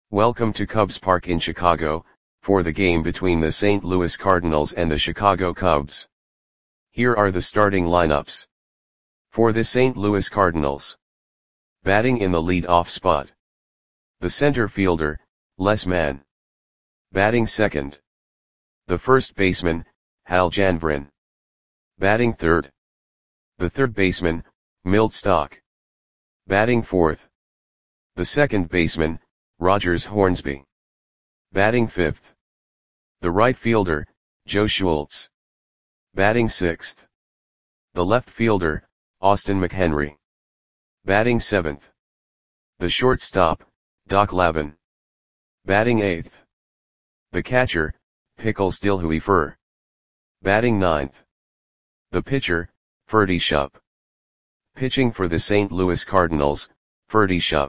Welcome to Cubs Park in Chicago, for the game between the St. Louis Cardinals and the Chicago Cubs. Here are the starting lineups. For the St. Louis Cardinals. Batting in the lead-off spot. The center fielder, Les Mann. Batting second. The first baseman, Hal Janvrin. Batting third. The third baseman, Milt Stock. Batting fourth. The second baseman, Rogers Hornsby. Batting fifth. The right fielder, Joe Schultz. Batting sixth. The left fielder, Austin McHenry. Batting seventh. The shortstop, Doc Lavin. Batting eighth. The catcher, Pickles Dilhuifer. Batting ninth. The pitcher, Ferdy Shupp. Pitching for the St. Louis Cardinals, Ferdy Shupp.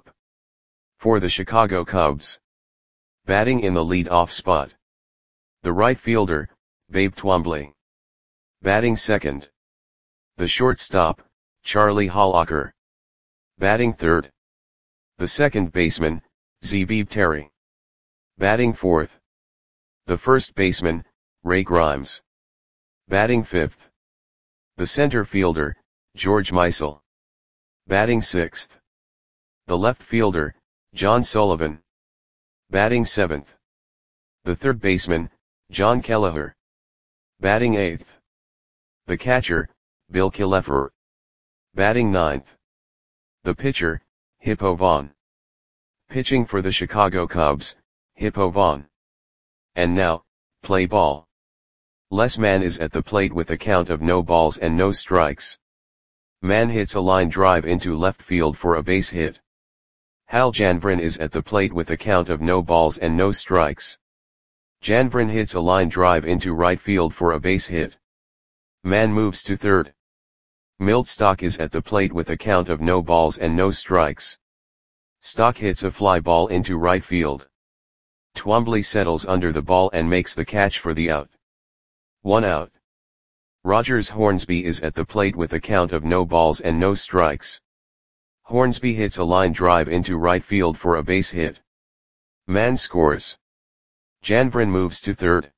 For the Chicago Cubs. Batting in the lead-off spot. The right fielder, Babe Twombly. Batting second. The shortstop, Charlie Hollacker. Batting third. The second baseman, Zeebeeb Terry. Batting fourth. The first baseman, Ray Grimes. Batting fifth. The center fielder, George Meisel. Batting sixth. The left fielder, John Sullivan. Batting seventh. The third baseman, John Kelleher. Batting eighth. The catcher, Bill Killefer. Batting ninth. The pitcher, Hippo Vaughn. Pitching for the Chicago Cubs, Hippo Vaughn. And now, play ball. Les Mann is at the plate with a count of no balls and no strikes. Mann hits a line drive into left field for a base hit. Hal Janvrin is at the plate with a count of no balls and no strikes. Janvrin hits a line drive into right field for a base hit. Mann moves to third. Milt Stock is at the plate with a count of no balls and no strikes. Stock hits a fly ball into right field. Twombly settles under the ball and makes the catch for the out. 1 out. Rogers Hornsby is at the plate with a count of no balls and no strikes. Hornsby hits a line drive into right field for a base hit. Mann scores. Janvrin moves to third.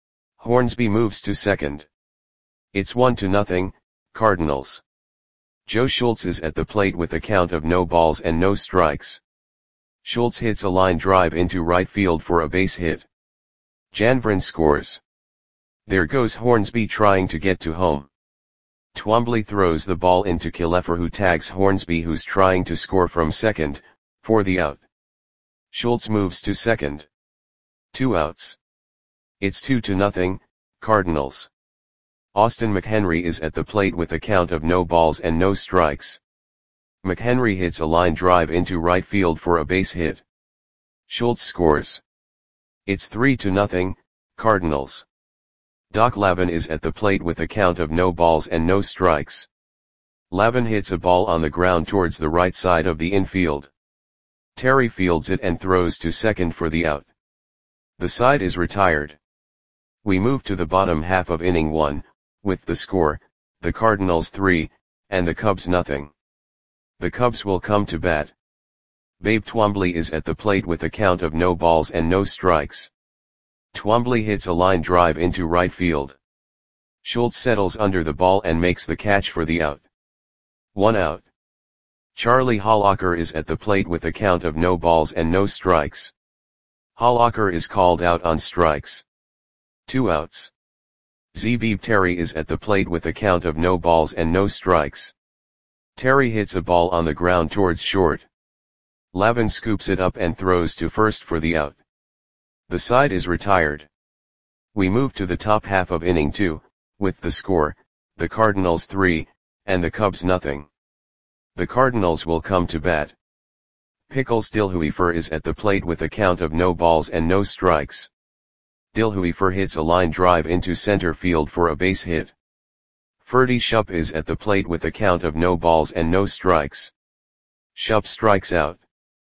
Hornsby moves to second. It's 1-0, Cardinals. Joe Schultz is at the plate with a count of no balls and no strikes. Schultz hits a line drive into right field for a base hit. Janvrin scores. There goes Hornsby trying to get to home. Twombly throws the ball into Killefer, who tags Hornsby, who's trying to score from second, for the out. Schultz moves to second. 2 outs. It's 2-0, Cardinals. Austin McHenry is at the plate with a count of no balls and no strikes. McHenry hits a line drive into right field for a base hit. Schultz scores. It's 3-0, Cardinals. Doc Lavin is at the plate with a count of no balls and no strikes. Lavin hits a ball on the ground towards the right side of the infield. Terry fields it and throws to second for the out. The side is retired. We move to the bottom half of inning 1, with the score, the Cardinals 3, and the Cubs 0. The Cubs will come to bat. Babe Twombly is at the plate with a count of no balls and no strikes. Twombly hits a line drive into right field. Schultz settles under the ball and makes the catch for the out. 1 out. Charlie Hollacker is at the plate with a count of no balls and no strikes. Hollacker is called out on strikes. 2 outs. Zeebeeb Terry is at the plate with a count of no balls and no strikes. Terry hits a ball on the ground towards short. Lavin scoops it up and throws to first for the out. The side is retired. We move to the top half of inning 2, with the score, the Cardinals 3, and the Cubs 0. The Cardinals will come to bat. Pickles Dilhuifer is at the plate with a count of no balls and no strikes. Dilhuifer hits a line drive into center field for a base hit. Ferdy Shupp is at the plate with a count of no balls and no strikes. Shupp strikes out.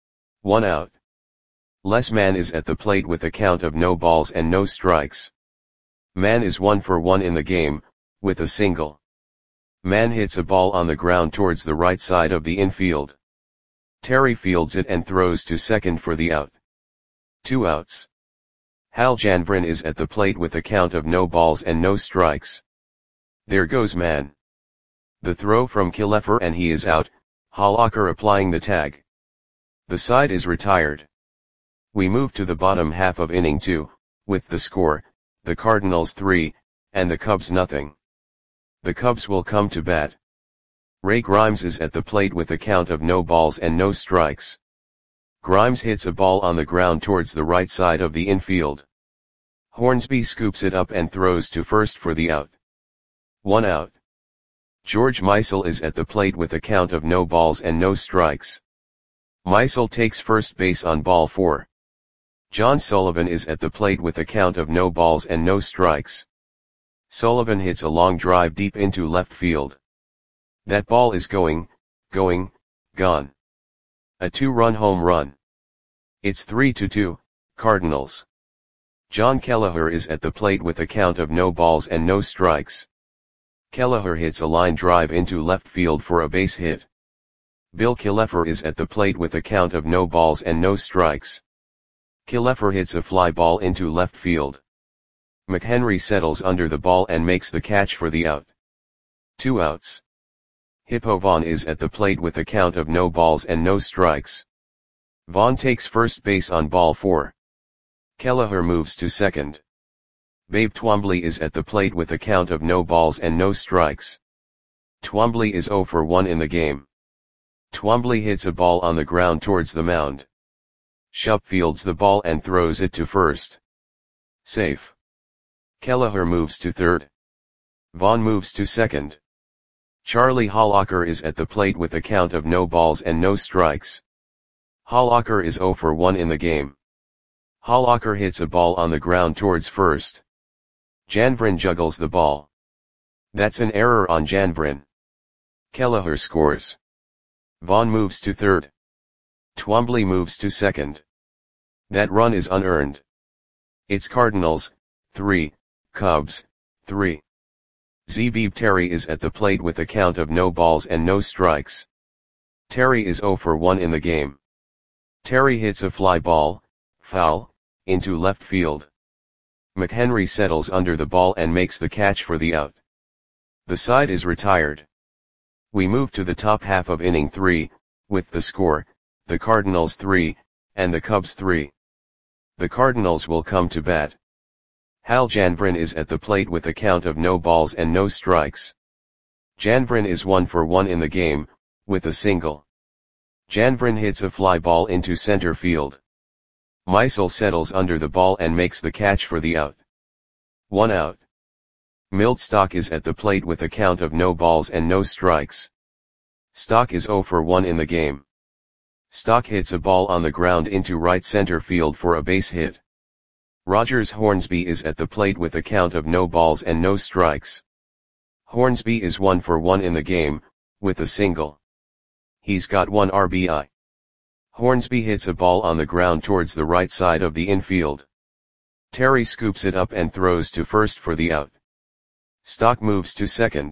1 out. Les Mann is at the plate with a count of no balls and no strikes. Mann is 1 for 1 in the game, with a single. Mann hits a ball on the ground towards the right side of the infield. Terry fields it and throws to second for the out. 2 outs. Hal Janvrin is at the plate with a count of no balls and no strikes. There goes man. The throw from Killefer and he is out, Hollacker applying the tag. The side is retired. We move to the bottom half of inning 2, with the score, the Cardinals 3, and the Cubs nothing. The Cubs will come to bat. Ray Grimes is at the plate with a count of no balls and no strikes. Grimes hits a ball on the ground towards the right side of the infield. Hornsby scoops it up and throws to first for the out. 1 out. George Meisel is at the plate with a count of no balls and no strikes. Meisel takes first base on ball 4. John Sullivan is at the plate with a count of no balls and no strikes. Sullivan hits a long drive deep into left field. That ball is gone. A 2-run home run. It's 3-2, Cardinals. John Kelleher is at the plate with a count of no balls and no strikes. Kelleher hits a line drive into left field for a base hit. Bill Killefer is at the plate with a count of no balls and no strikes. Killefer hits a fly ball into left field. McHenry settles under the ball and makes the catch for the out. 2 outs. Hippo Vaughn is at the plate with a count of no balls and no strikes. Vaughn takes first base on ball 4. Kelleher moves to second. Babe Twombly is at the plate with a count of no balls and no strikes. Twombly is 0 for 1 in the game. Twombly hits a ball on the ground towards the mound. Shupp fields the ball and throws it to first. Safe. Kelleher moves to third. Vaughn moves to second. Charlie Hollacker is at the plate with a count of no balls and no strikes. Hollacker is 0 for 1 in the game. Hollacker hits a ball on the ground towards first. Janvrin juggles the ball. That's an error on Janvrin. Kelleher scores. Vaughn moves to third. Twombly moves to second. That run is unearned. It's Cardinals, 3, Cubs, 3. Zebib Terry is at the plate with a count of no balls and no strikes. Terry is 0 for 1 in the game. Terry hits a fly ball, foul, into left field. McHenry settles under the ball and makes the catch for the out. The side is retired. We move to the top half of inning 3, with the score, the Cardinals 3, and the Cubs 3. The Cardinals will come to bat. Hal Janvrin is at the plate with a count of no balls and no strikes. Janvrin is 1 for 1 in the game, with a single. Janvrin hits a fly ball into center field. Meisel settles under the ball and makes the catch for the out. 1 out. Milt Stock is at the plate with a count of no balls and no strikes. Stock is 0 for 1 in the game. Stock hits a ball on the ground into right center field for a base hit. Rogers Hornsby is at the plate with a count of no balls and no strikes. Hornsby is 1 for 1 in the game, with a single. He's got 1 RBI. Hornsby hits a ball on the ground towards the right side of the infield. Terry scoops it up and throws to first for the out. Stock moves to second.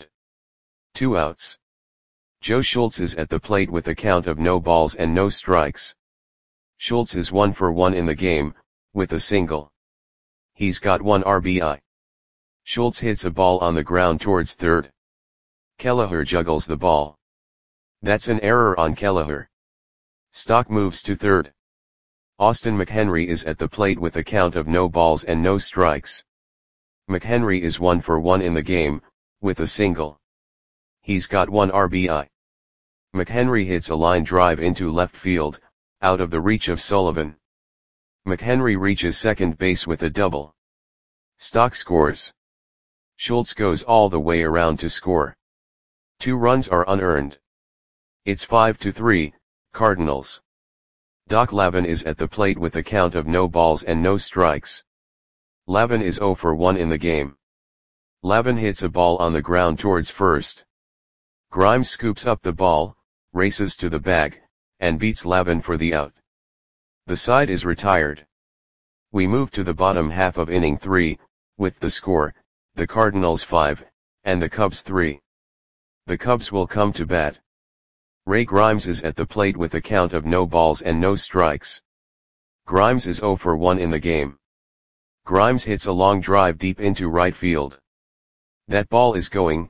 2 outs. Joe Schultz is at the plate with a count of no balls and no strikes. Schultz is 1 for 1 in the game, with a single. He's got 1 RBI. Schultz hits a ball on the ground towards third. Kelleher juggles the ball. That's an error on Kelleher. Stock moves to third. Austin McHenry is at the plate with a count of no balls and no strikes. McHenry is 1 for 1 in the game, with a single. He's got 1 RBI. McHenry hits a line drive into left field, out of the reach of Sullivan. McHenry reaches second base with a double. Stock scores. Schultz goes all the way around to score. 2 runs are unearned. It's 5-3, Cardinals. Doc Lavin is at the plate with a count of no balls and no strikes. Lavin is 0 for 1 in the game. Lavin hits a ball on the ground towards first. Grimes scoops up the ball, races to the bag, and beats Lavin for the out. The side is retired. We move to the bottom half of inning 3, with the score, the Cardinals 5, and the Cubs 3. The Cubs will come to bat. Ray Grimes is at the plate with a count of no balls and no strikes. Grimes is 0 for 1 in the game. Grimes hits a long drive deep into right field. That ball is gone.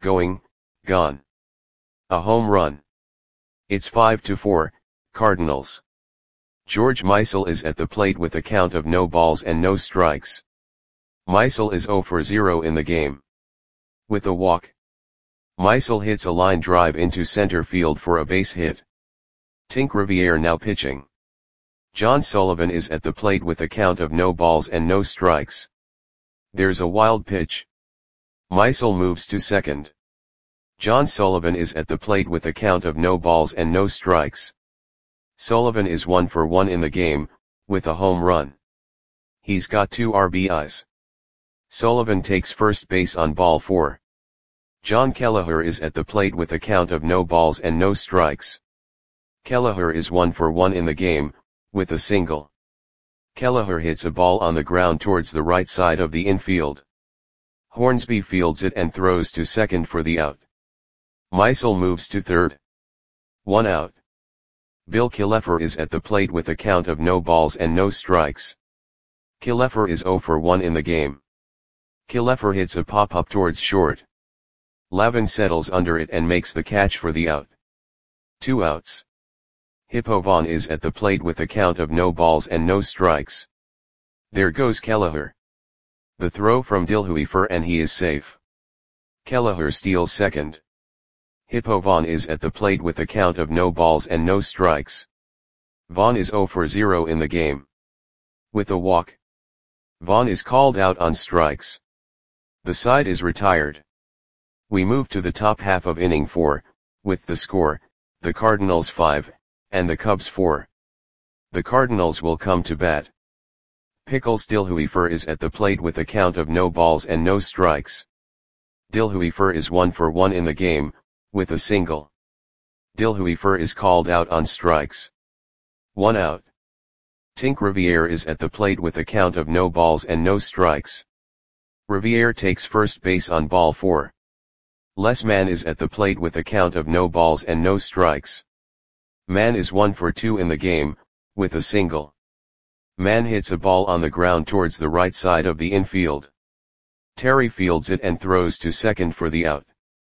A home run. It's 5-4, Cardinals. George Meisel is at the plate with a count of no balls and no strikes. Meisel is 0 for 0 in the game. With a walk. Meisel hits a line drive into center field for a base hit. Tink Riviere now pitching. John Sullivan is at the plate with a count of no balls and no strikes. There's a wild pitch. Meisel moves to second. John Sullivan is at the plate with a count of no balls and no strikes. Sullivan is 1 for 1 in the game, with a home run. He's got 2 RBIs. Sullivan takes first base on ball 4. John Kelleher is at the plate with a count of no balls and no strikes. Kelleher is 1 for 1 in the game, with a single. Kelleher hits a ball on the ground towards the right side of the infield. Hornsby fields it and throws to second for the out. Meisel moves to third. 1 out. Bill Killefer is at the plate with a count of no balls and no strikes. Killefer is 0 for 1 in the game. Killefer hits a pop-up towards short. Lavin settles under it and makes the catch for the out. 2 outs. Hippo Vaughn is at the plate with a count of no balls and no strikes. There goes Kelleher. The throw from Dilhuifer and he is safe. Kelleher steals second. Hippo Vaughn is at the plate with a count of no balls and no strikes. Vaughn is 0 for 0 in the game. With a walk. Vaughn is called out on strikes. The side is retired. We move to the top half of inning 4, with the score, the Cardinals 5, and the Cubs 4. The Cardinals will come to bat. Pickles Dilhuifer is at the plate with a count of no balls and no strikes. Dilhuifer is 1 for 1 in the game, with a single. Dilhuifer is called out on strikes. 1 out. Tink Riviere is at the plate with a count of no balls and no strikes. Riviere takes first base on ball 4. Les Mann is at the plate with a count of no balls and no strikes. Mann is 1 for 2 in the game, with a single. Mann hits a ball on the ground towards the right side of the infield. Terry fields it and throws to second for the out.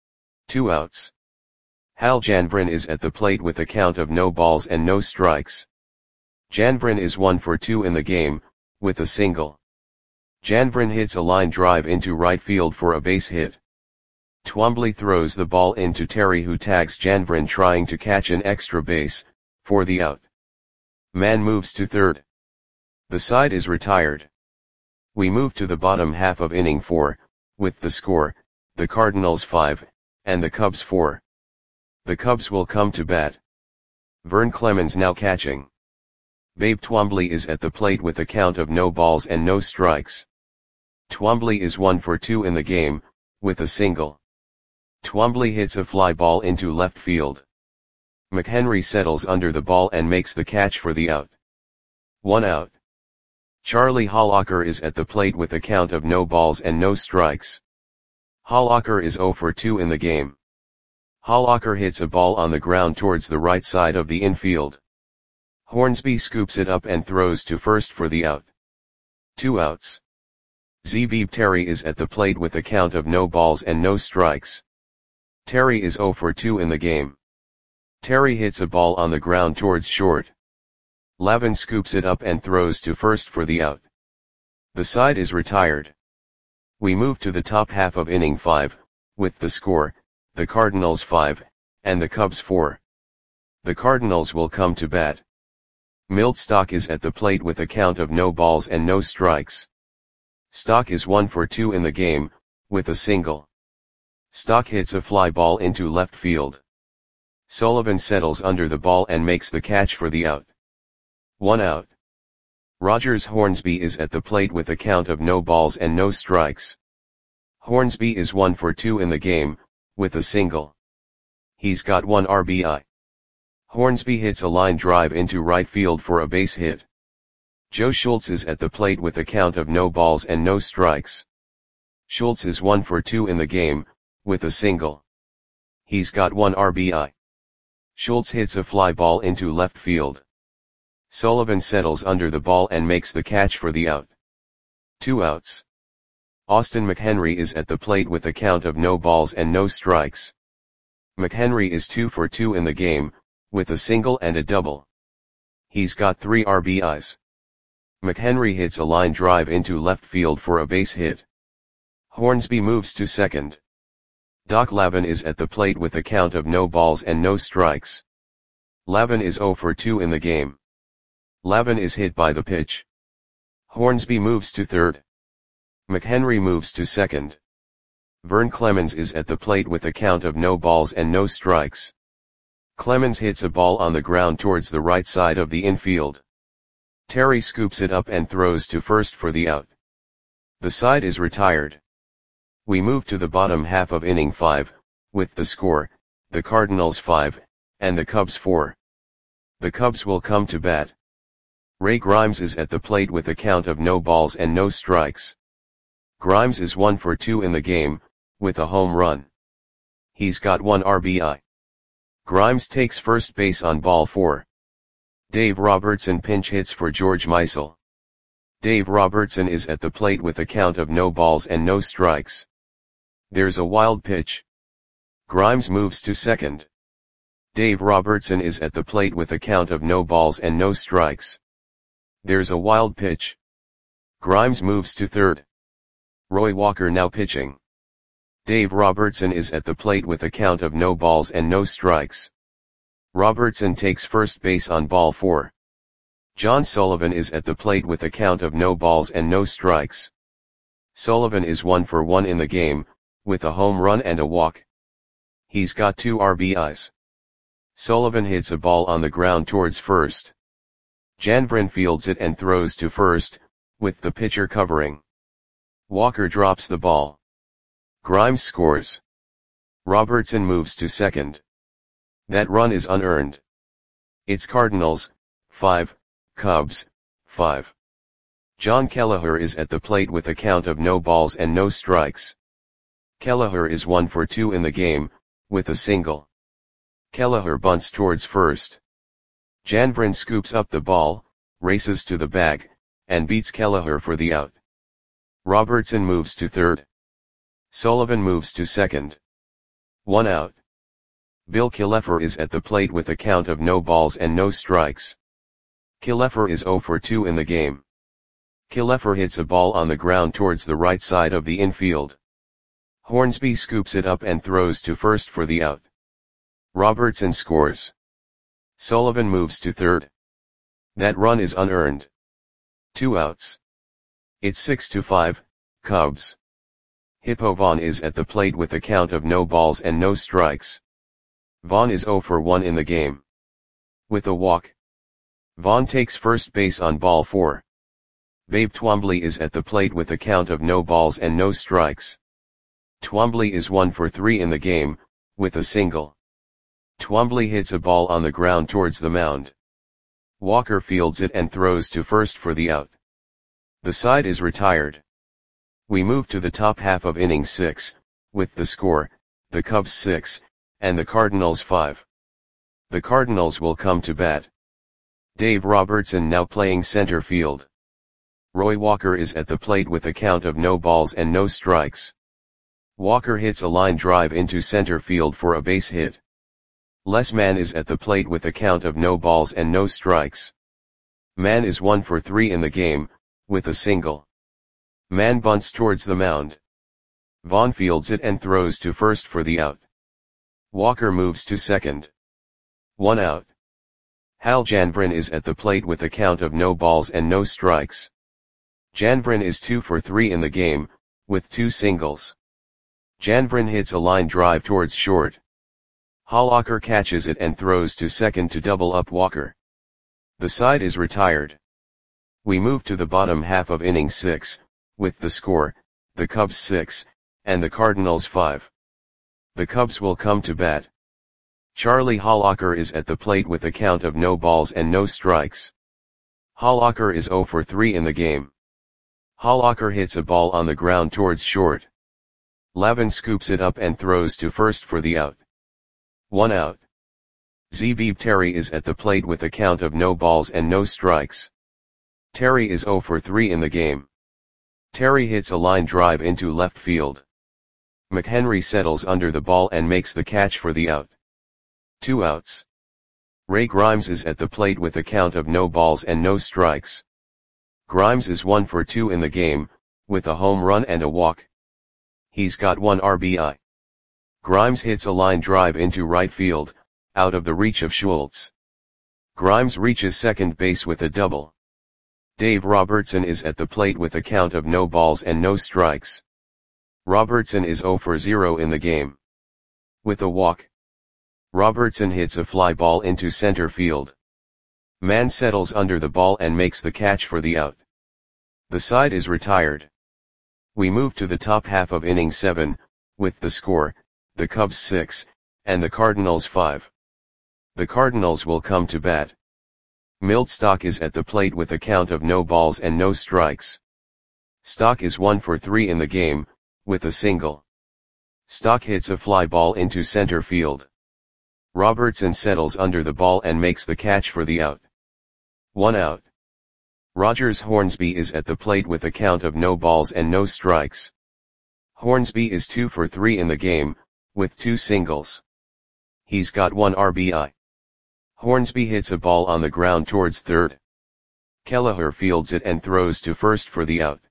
2 outs. Hal Janvrin is at the plate with a count of no balls and no strikes. Janvrin is 1 for 2 in the game, with a single. Janvrin hits a line drive into right field for a base hit. Twombly throws the ball into Terry who tags Janvrin trying to catch an extra base, for the out. Mann moves to third. The side is retired. We move to the bottom half of inning 4, with the score, the Cardinals 5, and the Cubs 4. The Cubs will come to bat. Vern Clemens now catching. Babe Twombly is at the plate with a count of no balls and no strikes. Twombly is 1 for 2 in the game, with a single. Twombly hits a fly ball into left field. McHenry settles under the ball and makes the catch for the out. 1 out. Charlie Hollacker is at the plate with a count of no balls and no strikes. Hollacker is 0 for 2 in the game. Hollacker hits a ball on the ground towards the right side of the infield. Hornsby scoops it up and throws to first for the out. 2 outs. Zebib Terry is at the plate with a count of no balls and no strikes. Terry is 0 for 2 in the game. Terry hits a ball on the ground towards short. Lavin scoops it up and throws to first for the out. The side is retired. We move to the top half of inning 5, with the score, the Cardinals 5, and the Cubs 4. The Cardinals will come to bat. Milt Stock is at the plate with a count of no balls and no strikes. Stock is 1 for 2 in the game, with a single. Stock hits a fly ball into left field. Sullivan settles under the ball and makes the catch for the out. 1 out. Rogers Hornsby is at the plate with a count of no balls and no strikes. Hornsby is 1 for 2 in the game, with a single. He's got 1 RBI. Hornsby hits a line drive into right field for a base hit. Joe Schultz is at the plate with a count of no balls and no strikes. Schultz is 1 for 2 in the game, with a single. He's got 1 RBI. Schultz hits a fly ball into left field. Sullivan settles under the ball and makes the catch for the out. 2 outs. Austin McHenry is at the plate with a count of no balls and no strikes. McHenry is 2 for 2 in the game, with a single and a double. He's got 3 RBIs. McHenry hits a line drive into left field for a base hit. Hornsby moves to second. Doc Lavin is at the plate with a count of no balls and no strikes. Lavin is 0 for 2 in the game. Lavin is hit by the pitch. Hornsby moves to third. McHenry moves to second. Vern Clemens is at the plate with a count of no balls and no strikes. Clemens hits a ball on the ground towards the right side of the infield. Terry scoops it up and throws to first for the out. The side is retired. We move to the bottom half of inning 5, with the score, the Cardinals 5, and the Cubs 4. The Cubs will come to bat. Ray Grimes is at the plate with a count of no balls and no strikes. Grimes is 1 for 2 in the game, with a home run. He's got 1 RBI. Grimes takes first base on ball 4. Dave Robertson pinch hits for George Meisel. Dave Robertson is at the plate with a count of no balls and no strikes. There's a wild pitch. Grimes moves to second. Dave Robertson is at the plate with a count of no balls and no strikes. There's a wild pitch. Grimes moves to third. Roy Walker now pitching. Dave Robertson is at the plate with a count of no balls and no strikes. Robertson takes first base on ball 4. John Sullivan is at the plate with a count of no balls and no strikes. Sullivan is 1 for 1 in the game, with a home run and a walk. He's got 2 RBIs. Sullivan hits a ball on the ground towards first. Janvrin fields it and throws to first, with the pitcher covering. Walker drops the ball. Grimes scores. Robertson moves to second. That run is unearned. It's Cardinals, 5, Cubs, 5. John Kelleher is at the plate with a count of no balls and no strikes. Kelleher is 1 for 2 in the game, with a single. Kelleher bunts towards first. Janvrin scoops up the ball, races to the bag, and beats Kelleher for the out. Robertson moves to third. Sullivan moves to second. 1 out. Bill Killefer is at the plate with a count of no balls and no strikes. Killefer is 0 for 2 in the game. Killefer hits a ball on the ground towards the right side of the infield. Hornsby scoops it up and throws to first for the out. Robertson scores. Sullivan moves to third. That run is unearned. 2 outs. It's 6-5, Cubs. Hippo Vaughn is at the plate with a count of no balls and no strikes. Vaughn is 0 for 1 in the game. With a walk. Vaughn takes first base on ball 4. Babe Twombly is at the plate with a count of no balls and no strikes. Twombly is 1 for 3 in the game, with a single. Twombly hits a ball on the ground towards the mound. Walker fields it and throws to first for the out. The side is retired. We move to the top half of inning 6, with the score, the Cubs 6, and the Cardinals 5. The Cardinals will come to bat. Dave Robertson now playing center field. Roy Walker is at the plate with a count of no balls and no strikes. Walker hits a line drive into center field for a base hit. Les Mann is at the plate with a count of no balls and no strikes. Mann is 1 for 3 in the game, with a single. Mann bunts towards the mound. Vaughn fields it and throws to first for the out. Walker moves to second. 1 out. Hal Janvrin is at the plate with a count of no balls and no strikes. Janvrin is 2 for 3 in the game, with 2 singles. Janvrin hits a line drive towards short. Hollacker catches it and throws to second to double up Walker. The side is retired. We move to the bottom half of inning 6, with the score, the Cubs 6, and the Cardinals 5. The Cubs will come to bat. Charlie Hollacker is at the plate with a count of no balls and no strikes. Hollacker is 0 for 3 in the game. Hollacker hits a ball on the ground towards short. Lavin scoops it up and throws to first for the out. 1 out. Zebib Terry is at the plate with a count of no balls and no strikes. Terry is 0 for 3 in the game. Terry hits a line drive into left field. McHenry settles under the ball and makes the catch for the out. 2 outs. Ray Grimes is at the plate with a count of no balls and no strikes. Grimes is 1 for 2 in the game, with a home run and a walk. He's got 1 RBI. Grimes hits a line drive into right field, out of the reach of Schultz. Grimes reaches second base with a double. Dave Robertson is at the plate with a count of no balls and no strikes. Robertson is 0 for 0 in the game. With a walk, Robertson hits a fly ball into center field. Mann settles under the ball and makes the catch for the out. The side is retired. We move to the top half of inning 7, with the score, the Cubs 6, and the Cardinals 5. The Cardinals will come to bat. Milt Stock is at the plate with a count of no balls and no strikes. Stock is 1 for 3 in the game, with a single. Stock hits a fly ball into center field. Robertson settles under the ball and makes the catch for the out. 1 out. Rogers Hornsby is at the plate with a count of no balls and no strikes. Hornsby is 2 for 3 in the game, with 2 singles. He's got 1 RBI. Hornsby hits a ball on the ground towards third. Kelleher fields it and throws to first for the out.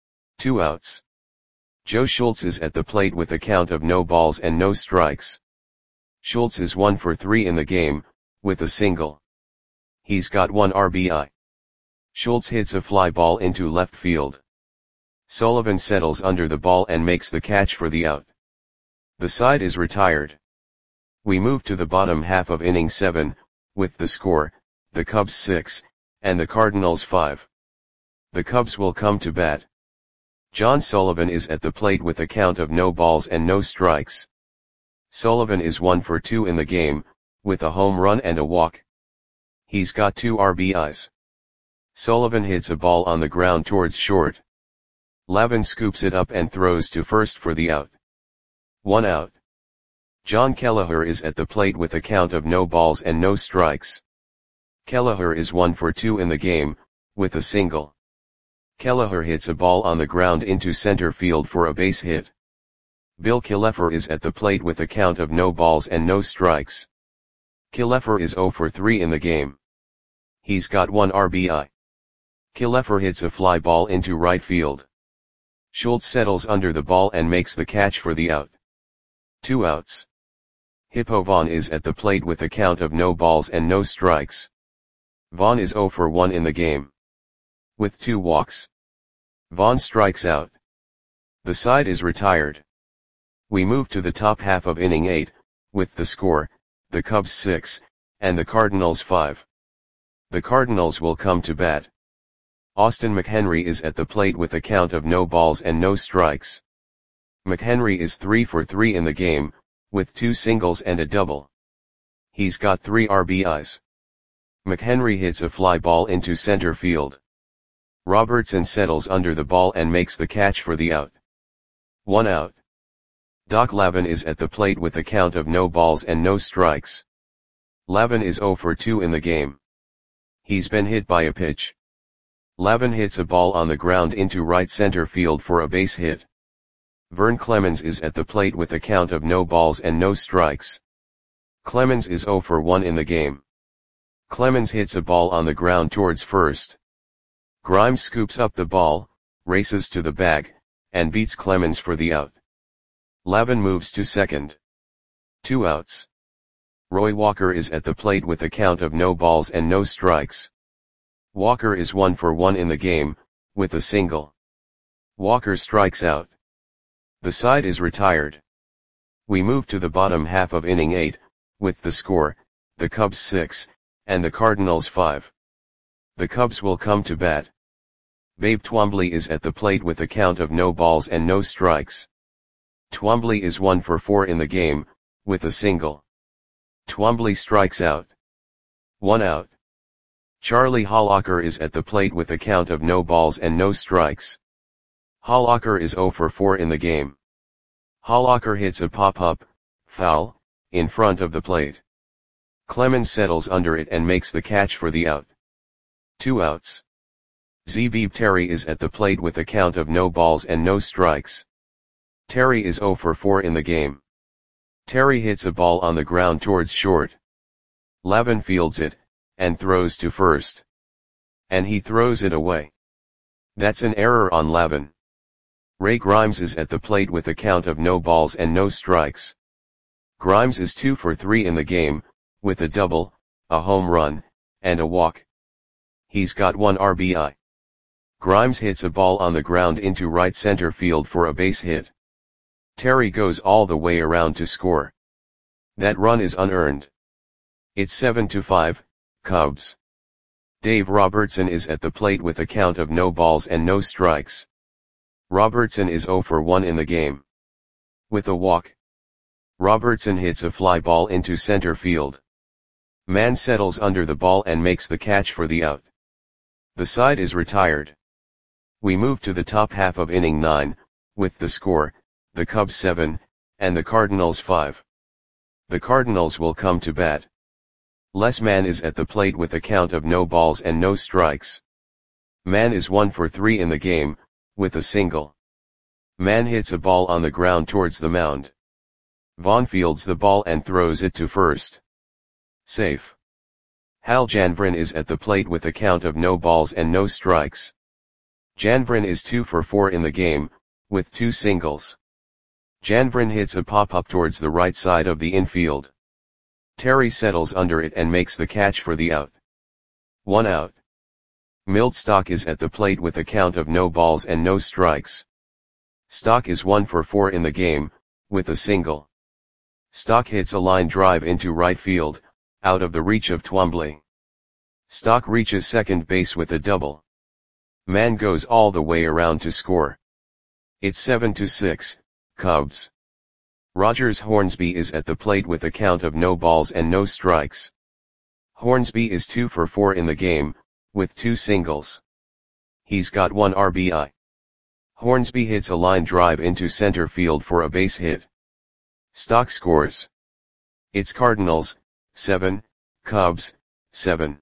2 outs. Joe Schultz is at the plate with a count of no balls and no strikes. Schultz is 1 for 3 in the game, with a single. He's got 1 RBI. Schultz hits a fly ball into left field. Sullivan settles under the ball and makes the catch for the out. The side is retired. We move to the bottom half of inning 7, with the score, the Cubs 6, and the Cardinals 5. The Cubs will come to bat. John Sullivan is at the plate with a count of no balls and no strikes. Sullivan is 1 for 2 in the game, with a home run and a walk. He's got 2 RBIs. Sullivan hits a ball on the ground towards short. Lavin scoops it up and throws to first for the out. 1 out. John Kelleher is at the plate with a count of no balls and no strikes. Kelleher is 1 for 2 in the game, with a single. Kelleher hits a ball on the ground into center field for a base hit. Bill Killefer is at the plate with a count of no balls and no strikes. Killefer is 0 for 3 in the game. He's got 1 RBI. Killefer hits a fly ball into right field. Schultz settles under the ball and makes the catch for the out. 2 outs. Hippo Vaughn is at the plate with a count of no balls and no strikes. Vaughn is 0 for 1 in the game. With 2 walks, Vaughn strikes out. The side is retired. We move to the top half of inning 8, with the score, the Cubs 6, and the Cardinals 5. The Cardinals will come to bat. Austin McHenry is at the plate with a count of no balls and no strikes. McHenry is 3 for 3 in the game, with 2 singles and a double. He's got 3 RBIs. McHenry hits a fly ball into center field. Robertson settles under the ball and makes the catch for the out. 1 out. Doc Lavin is at the plate with a count of no balls and no strikes. Lavin is 0 for 2 in the game. He's been hit by a pitch. Lavin hits a ball on the ground into right center field for a base hit. Vern Clemens is at the plate with a count of no balls and no strikes. Clemens is 0 for 1 in the game. Clemens hits a ball on the ground towards first. Grimes scoops up the ball, races to the bag, and beats Clemens for the out. Lavin moves to second. 2 outs. Roy Walker is at the plate with a count of no balls and no strikes. Walker is 1 for 1 in the game, with a single. Walker strikes out. The side is retired. We move to the bottom half of inning 8, with the score, the Cubs 6, and the Cardinals 5. The Cubs will come to bat. Babe Twombly is at the plate with a count of no balls and no strikes. Twombly is 1 for 4 in the game, with a single. Twombly strikes out. 1 out. Charlie Hollacker is at the plate with a count of no balls and no strikes. Hollacker is 0 for 4 in the game. Hollacker hits a pop-up, foul, in front of the plate. Clemens settles under it and makes the catch for the out. 2 outs. Zebib Terry is at the plate with a count of no balls and no strikes. Terry is 0 for 4 in the game. Terry hits a ball on the ground towards short. Lavin fields it, and throws to first. And he throws it away. That's an error on Lavin. Ray Grimes is at the plate with a count of no balls and no strikes. Grimes is 2 for 3 in the game, with a double, a home run, and a walk. He's got 1 RBI. Grimes hits a ball on the ground into right center field for a base hit. Terry goes all the way around to score. That run is unearned. It's 7-5, Cubs. Dave Robertson is at the plate with a count of no balls and no strikes. Robertson is 0 for 1 in the game. With a walk. Robertson hits a fly ball into center field. Mann settles under the ball and makes the catch for the out. The side is retired. We move to the top half of inning 9, with the score, the Cubs 7, and the Cardinals 5. The Cardinals will come to bat. Les Mann is at the plate with a count of no balls and no strikes. Mann is 1 for 3 in the game, with a single. Mann hits a ball on the ground towards the mound. Vaughn fields the ball and throws it to first. Safe. Hal Janvrin is at the plate with a count of no balls and no strikes. Janvrin is 2 for 4 in the game, with 2 singles. Janvrin hits a pop-up towards the right side of the infield. Terry settles under it and makes the catch for the out. 1 out. Milt Stock is at the plate with a count of no balls and no strikes. Stock is 1 for 4 in the game, with a single. Stock hits a line drive into right field, out of the reach of Twombly. Stock reaches second base with a double. Mann goes all the way around to score. It's 7-6, Cubs. Rogers Hornsby is at the plate with a count of no balls and no strikes. Hornsby is 2 for 4 in the game, with 2 singles. He's got 1 RBI. Hornsby hits a line drive into center field for a base hit. Stock scores. It's Cardinals, 7, Cubs, 7.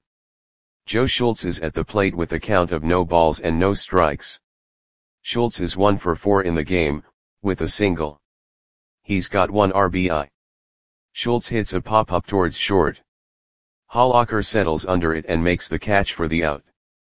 Joe Schultz is at the plate with a count of no balls and no strikes. Schultz is 1 for 4 in the game, with a single. He's got 1 RBI. Schultz hits a pop-up towards short. Hollacker settles under it and makes the catch for the out.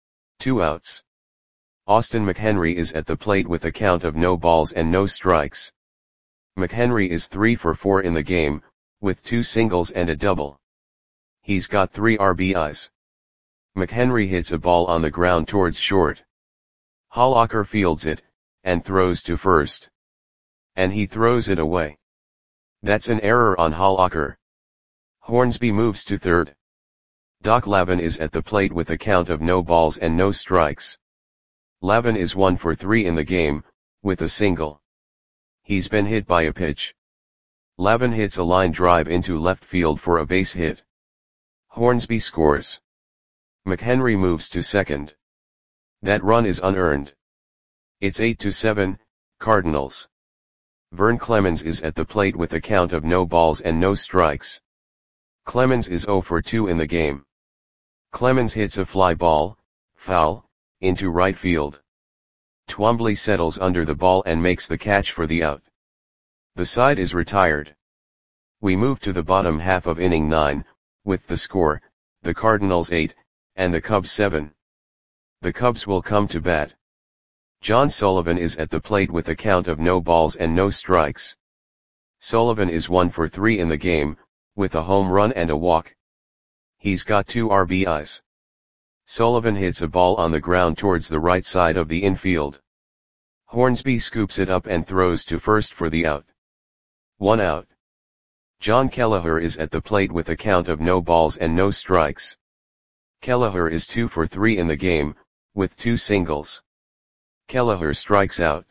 2 outs. Austin McHenry is at the plate with a count of no balls and no strikes. McHenry is 3 for 4 in the game, with 2 singles and a double. He's got 3 RBIs. McHenry hits a ball on the ground towards short. Hollacker fields it, and throws to first. And he throws it away. That's an error on Hollacker. Hornsby moves to third. Doc Lavin is at the plate with a count of no balls and no strikes. Lavin is 1 for 3 in the game, with a single. He's been hit by a pitch. Lavin hits a line drive into left field for a base hit. Hornsby scores. McHenry moves to second. That run is unearned. It's 8-7, Cardinals. Vern Clemens is at the plate with a count of no balls and no strikes. Clemens is 0 for 2 in the game. Clemens hits a fly ball, foul, into right field. Twombly settles under the ball and makes the catch for the out. The side is retired. We move to the bottom half of inning 9, with the score, the Cardinals 8, and the Cubs 7. The Cubs will come to bat. John Sullivan is at the plate with a count of no balls and no strikes. Sullivan is 1 for 3 in the game, with a home run and a walk. He's got 2 RBIs. Sullivan hits a ball on the ground towards the right side of the infield. Hornsby scoops it up and throws to first for the out. 1 out. John Kelleher is at the plate with a count of no balls and no strikes. Kelleher is 2 for 3 in the game, with 2 singles. Kelleher strikes out.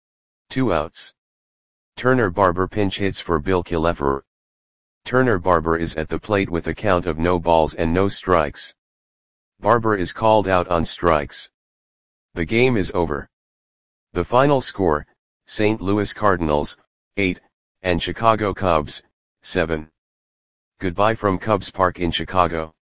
2 outs. Turner Barber pinch hits for Bill Killefer. Turner Barber is at the plate with a count of no balls and no strikes. Barber is called out on strikes. The game is over. The final score, St. Louis Cardinals, 8, and Chicago Cubs, 7. Goodbye from Cubs Park in Chicago.